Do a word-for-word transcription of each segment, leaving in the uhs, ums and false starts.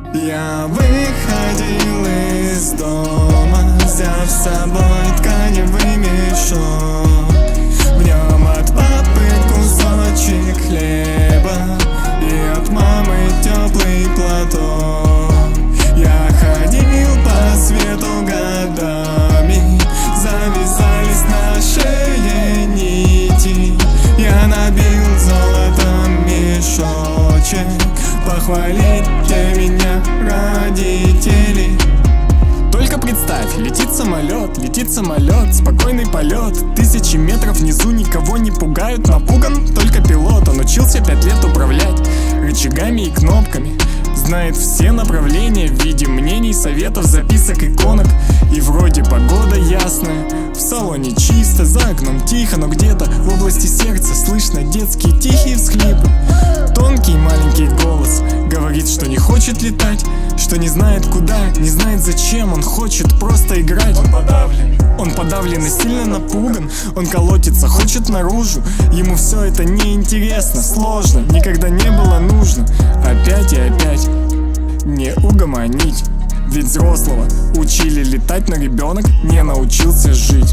Я выходил из дома, взяв с собой тканевый мешок. В нем от папы кусочек хлеба и от мамы теплый платок. Я ходил по свету годами, завязались на шее нити. Я набил золотом мешочек, похвалите меня, родители. Только представь, летит самолет, летит самолет, спокойный полет. Тысячи метров внизу никого не пугают, напуган только пилот. Он учился пять лет управлять рычагами и кнопками, знает все направления в виде мнений, советов, записок, иконок. И вроде погода ясная, в салоне чисто, за окном тихо, но где-то в области сердца слышно детские тихие всхлипы. Тонкий маленький голос говорит, что не хочет летать, что не знает куда, не знает зачем. Он хочет просто играть. Он подавлен, он подавлен и сильно напуган. Он колотится, хочет наружу. Ему все это неинтересно, сложно, никогда не было нужно. Опять и опять не угомонить. Ведь взрослого учили летать, но ребенок не научился жить.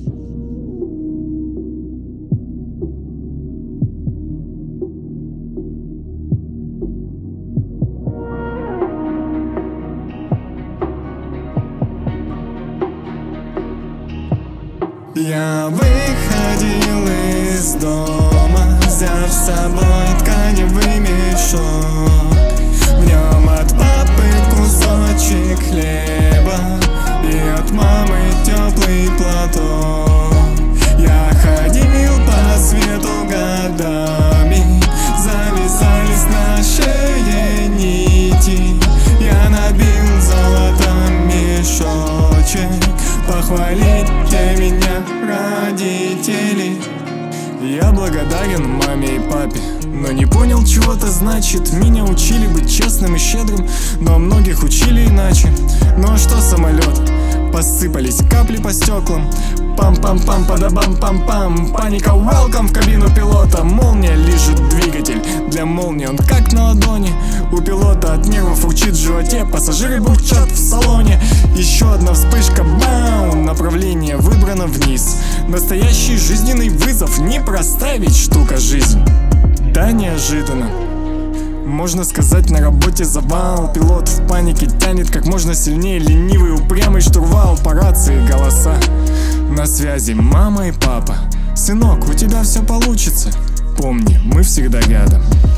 Я выходил из дома, взяв с собой тканевый мешок. В нем от папы кусочек хлеба и от мамы теплый платок. Я ходил по свету годами, завязались на шее нити. Я набил золотом мешочек, похвалите меня, родители. Я благодарен маме и папе, но не понял, чего это значит. Меня учили быть честным и щедрым, но многих учили иначе. Ну а что самолет? Посыпались капли по стеклам. Пам-пам-пам, падабам-пам-пам. Паника, welcome в кабину пилота. Молния лижет двигатель, для молнии он как на ладони. У пилота от нервов урчит в животе, пассажиры бурчат в салоне. Еще одна вспышка, бам, направление выбрано вниз. Настоящий жизненный вызов, непростая ведь штука жизнь. Да, неожиданно, можно сказать, на работе завал. Пилот в панике тянет как можно сильнее ленивый упрямый штурвал. По рации голоса на связи мама и папа. Сынок, у тебя все получится, помни, мы всегда рядом.